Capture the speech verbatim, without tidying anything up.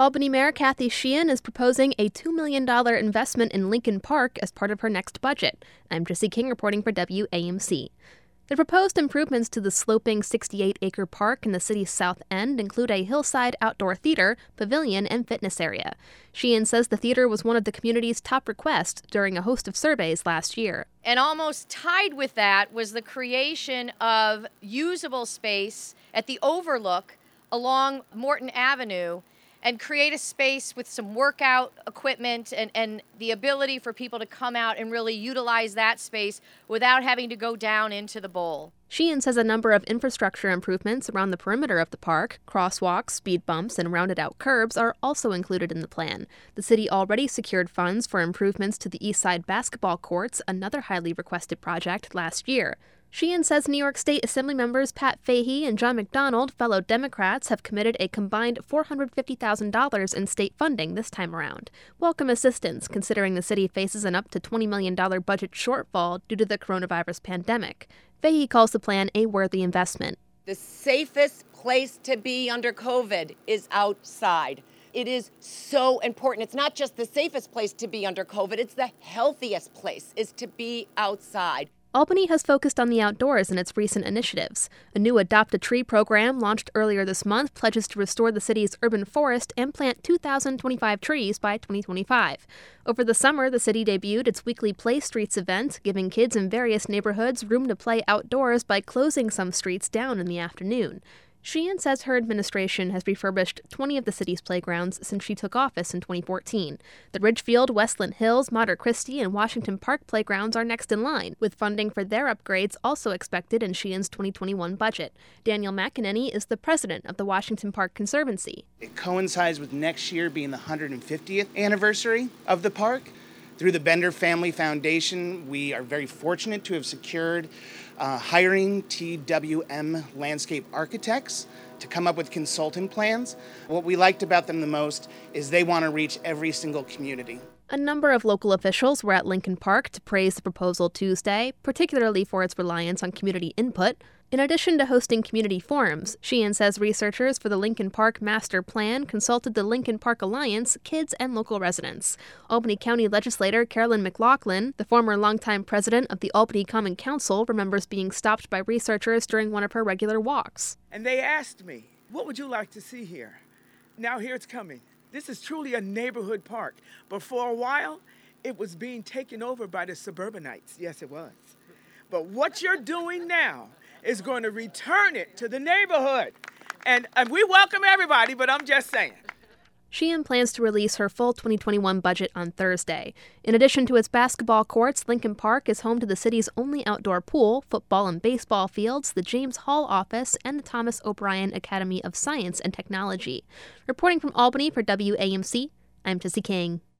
Albany Mayor Kathy Sheehan is proposing a two million dollars investment in Lincoln Park as part of her next budget. I'm Jesse King reporting for W A M C. The proposed improvements to the sloping sixty-eight acre park in the city's south end include a hillside outdoor theater, pavilion, and fitness area. Sheehan says the theater was one of the community's top requests during a host of surveys last year. And almost tied with that was the creation of usable space at the overlook along Morton Avenue, and create a space with some workout equipment and, and the ability for people to come out and really utilize that space without having to go down into the bowl. Sheehan says a number of infrastructure improvements around the perimeter of the park, crosswalks, speed bumps, and rounded-out curbs are also included in the plan. The city already secured funds for improvements to the Eastside basketball courts, another highly requested project, last year. Sheehan says New York State Assembly members Pat Fahey and John McDonald, fellow Democrats, have committed a combined four hundred fifty thousand dollars in state funding this time around. Welcome assistance, considering the city faces an up to twenty million dollars budget shortfall due to the coronavirus pandemic. Fahey calls the plan a worthy investment. The safest place to be under COVID is outside. It is so important. It's not just the safest place to be under COVID, it's the healthiest place is to be outside. Albany has focused on the outdoors in its recent initiatives. A new Adopt a Tree program launched earlier this month pledges to restore the city's urban forest and plant two thousand twenty-five trees by twenty twenty-five. Over the summer, the city debuted its weekly Play Streets event, giving kids in various neighborhoods room to play outdoors by closing some streets down in the afternoon. Sheehan says her administration has refurbished twenty of the city's playgrounds since she took office in twenty fourteen. The Ridgefield, Westland Hills, Mater Christi, and Washington Park playgrounds are next in line, with funding for their upgrades also expected in Sheehan's twenty twenty-one budget. Daniel McEnany is the president of the Washington Park Conservancy. It coincides with next year being the one hundred fiftieth anniversary of the park. Through the Bender Family Foundation, we are very fortunate to have secured uh, hiring T W M landscape architects to come up with consultant plans. What we liked about them the most is they want to reach every single community. A number of local officials were at Lincoln Park to praise the proposal Tuesday, particularly for its reliance on community input. In addition to hosting community forums, Sheehan says researchers for the Lincoln Park Master Plan consulted the Lincoln Park Alliance, kids, and local residents. Albany County legislator Carolyn McLaughlin, the former longtime president of the Albany Common Council, remembers being stopped by researchers during one of her regular walks. And they asked me, what would you like to see here? Now here it's coming. This is truly a neighborhood park. But for a while, it was being taken over by the suburbanites. Yes, it was. But what you're doing now is going to return it to the neighborhood. And, and we welcome everybody, but I'm just saying. Sheehan plans to release her full twenty twenty-one budget on Thursday. In addition to its basketball courts, Lincoln Park is home to the city's only outdoor pool, football and baseball fields, the James Hall office, and the Thomas O'Brien Academy of Science and Technology. Reporting from Albany for W A M C, I'm Jesse King.